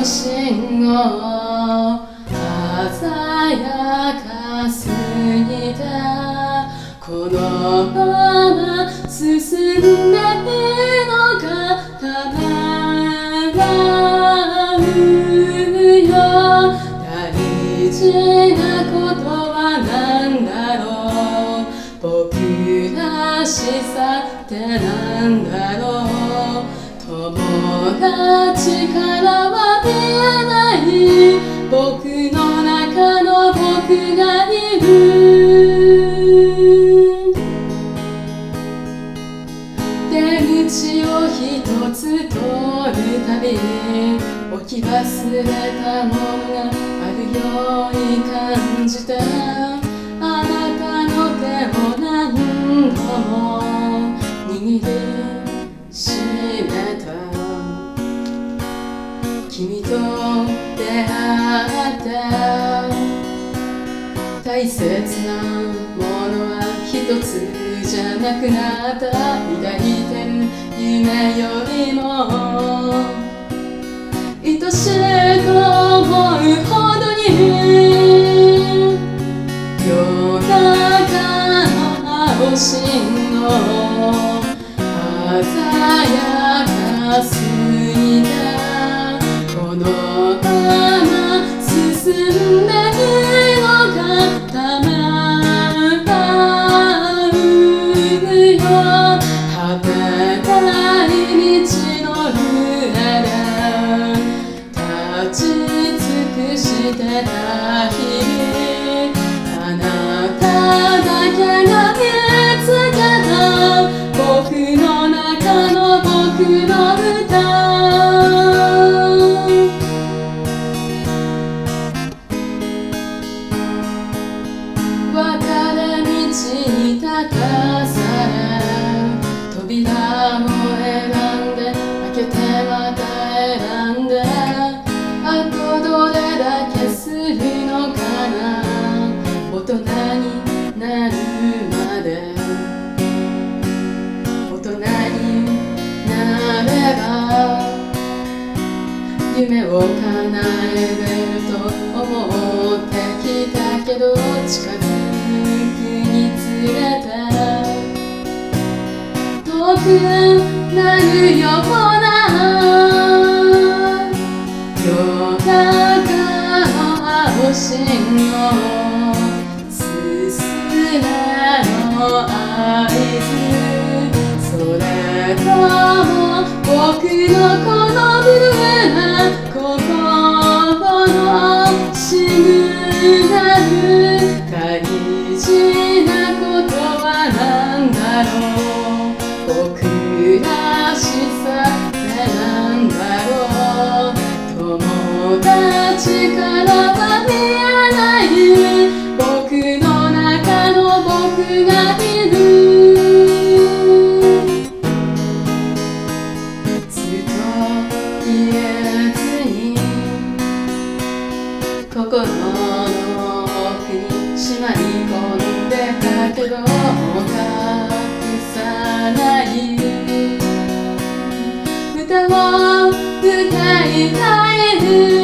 信号鮮やかすぎた。このまま進んでいいのかためらうよ。大事なことは何だろう。僕らしさってなんだろう。友達からは見えない僕の中の僕がいる。出口を一つ通るたびに置き忘れたものがあるように感じた。あなたの手を何度も握りしめた。君と出会った大切なものは一つじゃなくなった。抱いてる夢よりも愛しいと思うほどに夜中の青信号鮮やかすぎた。このまま進んでいいのかためらうよ。果てない道の上で立ち尽くしてた日々、あなただけが見つけた僕の中の僕の歌。別れ道に立たされ扉も選んで開けてまた選んで、あとどれだけするのかな。大人になるまで大人になれば夢を叶えれると思ってきたけど、近づくにつれて遠くなるような夜中の青信号すすめの合図。それとも僕のこのブルーな心のシグナル。大事なことは何だろう。僕らしさってなんだろう。友達からは見えない僕の中の僕がいる。ずっと言えずに心の奥にしまい込んでたけども隠さない歌を歌いたい。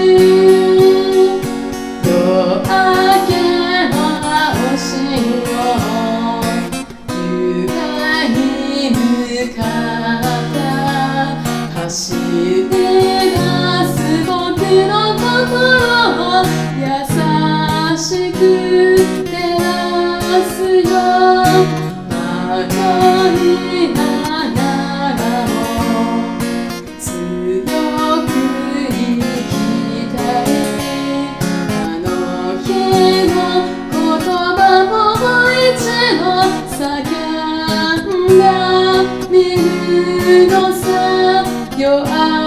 夜明けの青信号夢に向かった走り出す僕の心を優しく照らすよ。迷いながらも強く生きたい。あの日の言葉もう一度叫んでみるのさ。夜明